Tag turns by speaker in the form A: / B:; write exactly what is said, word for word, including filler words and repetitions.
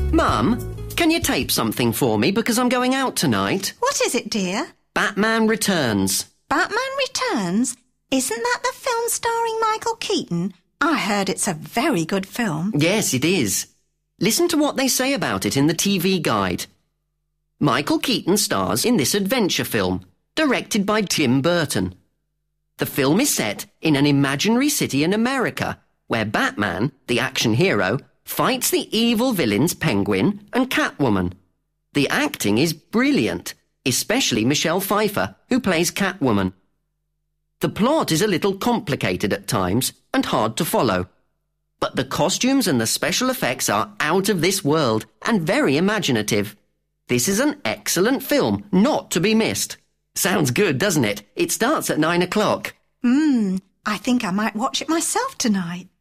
A: Mum, can you tape something for me because I'm going out tonight?
B: What is it, dear?
A: Batman Returns.
B: Batman Returns? Isn't that the film starring Michael Keaton? I heard it's a very good film.
A: Yes, it is. Listen to what they say about it in the T V guide. Michael Keaton stars in this adventure film, directed by Tim Burton. The film is set in an imaginary city in America, where Batman, the action hero, fights the evil villains Penguin and Catwoman. The acting is brilliant, especially Michelle Pfeiffer, who plays Catwoman. The plot is a little complicated at times and hard to follow, but the costumes and the special effects are out of this world and very imaginative. This is an excellent film, not to be missed. Sounds good, doesn't it? It starts at nine o'clock.
B: Hmm, I think I might watch it myself tonight.